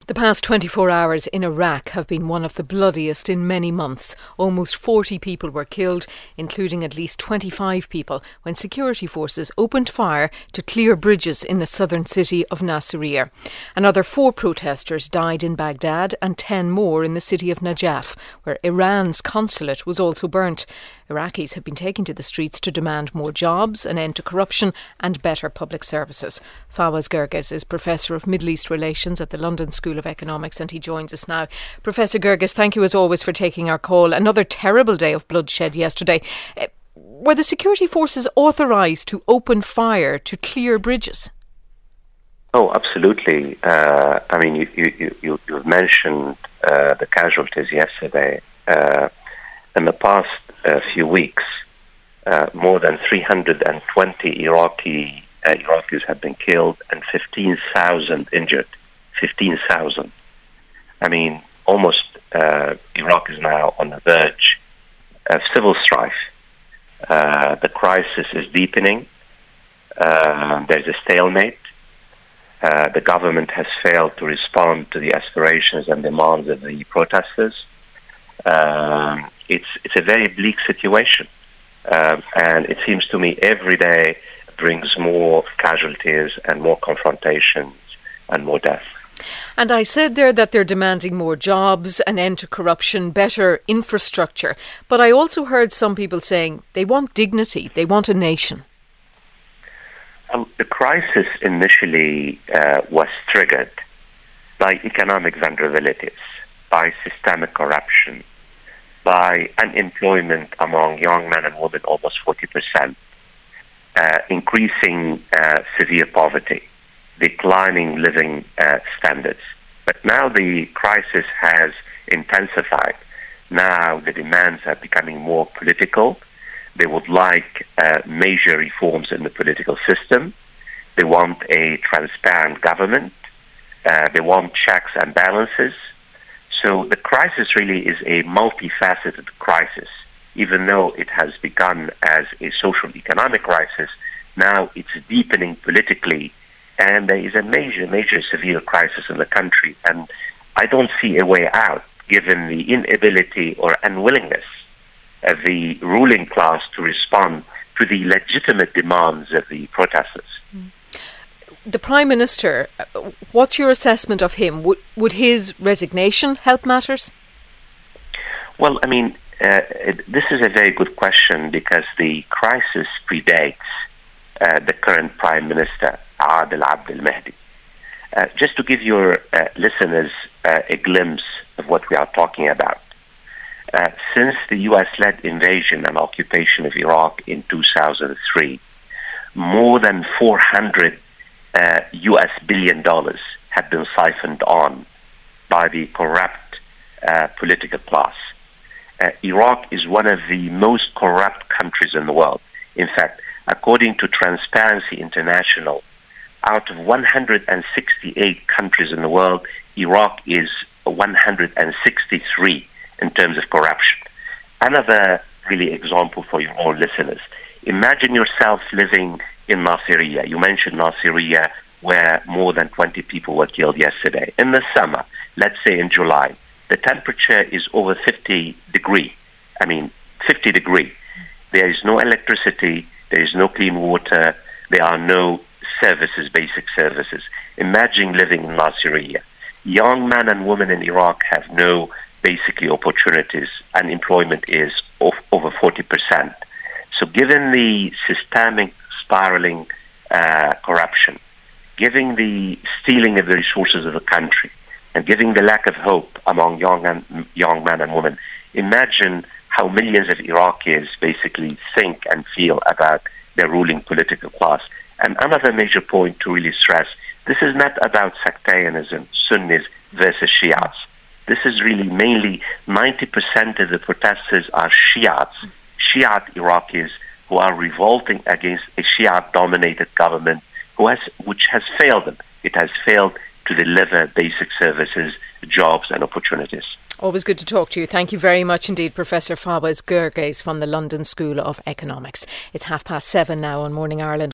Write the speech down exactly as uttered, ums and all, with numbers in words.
The past twenty-four hours in Iraq have been one of the bloodiest in many months. Almost forty people were killed, including at least twenty-five people, when security forces opened fire to clear bridges in the southern city of Nasiriyah. Another four protesters died in Baghdad and ten more in the city of Najaf, where Iran's consulate was also burnt. Iraqis have been taking to the streets to demand more jobs, an end to corruption and better public services. Fawaz Gerges is Professor of Middle East Relations at the London School of Economics and he joins us now. Professor Gerges, thank you as always for taking our call. Another terrible day of bloodshed yesterday. Uh, were the security forces authorised to open fire to clear bridges? Oh, absolutely. Uh, I mean, you, you, you, you've mentioned uh, the casualties yesterday. Uh, in the past uh, few weeks, uh, more than three hundred twenty Iraqi uh, Iraqis have been killed and fifteen thousand injured. fifteen thousand. I mean, almost uh, Iraq is now on the verge of civil strife. Uh, the crisis is deepening. Uh, there's a stalemate. Uh, the government has failed to respond to the aspirations and demands of the protesters. Um, it's it's a very bleak situation, um, and it seems to me every day brings more casualties and more confrontations and more death. And I said there that they're demanding more jobs, an end to corruption, better infrastructure. But I also heard some people saying they want dignity, they want a nation. Um, the crisis initially uh, was triggered by economic vulnerabilities, by systemic corruption, by unemployment among young men and women almost forty percent, uh, increasing uh, severe poverty, declining living uh, standards. But now the crisis has intensified. Now the demands are becoming more political. They would like uh, major reforms in the political system. They want a transparent government. Uh, they want checks and balances. So the crisis really is a multifaceted crisis. Even though it has begun as a social economic crisis, now it's deepening politically. And there is a major, major severe crisis in the country. And I don't see a way out, given the inability or unwillingness of the ruling class to respond to the legitimate demands of the protesters. Mm. The Prime Minister, what's your assessment of him? Would, would his resignation help matters? Well, I mean, uh, this is a very good question because the crisis predates uh, the current Prime Minister, Adel Abdel Mahdi. Uh, just to give your uh, listeners uh, a glimpse of what we are talking about. Uh, since the U S-led invasion and occupation of Iraq in two thousand three, more than four hundred uh, U S billion dollars have been siphoned on by the corrupt uh, political class. Uh, Iraq is one of the most corrupt countries in the world. In fact, according to Transparency International, out of one hundred sixty-eight countries in the world, Iraq is one hundred sixty-three in terms of corruption. Another really example for your own listeners. Imagine yourself living in Nasiriyah. You mentioned Nasiriyah, where more than twenty people were killed yesterday. In the summer, let's say in July, the temperature is over fifty degrees. I mean, fifty degrees. There is no electricity, there is no clean water, there are no services, basic services. Imagine living in Nasiriyah. Young men and women in Iraq have no basically opportunities. Unemployment is of over forty percent. So given the systemic spiraling uh, corruption, given the stealing of the resources of the country, and given the lack of hope among young and, young men and women, imagine how millions of Iraqis basically think and feel about their ruling political class. And another major point to really stress, this is not about sectarianism, Sunnis versus Shiites. This is really mainly ninety percent of the protesters are Shiites, Shiite Iraqis who are revolting against a Shiite-dominated government who has, which has failed them. It has failed to deliver basic services, jobs and opportunities. Always good to talk to you. Thank you very much indeed, Professor Fawaz Gerges from the London School of Economics. It's half past seven now on Morning Ireland.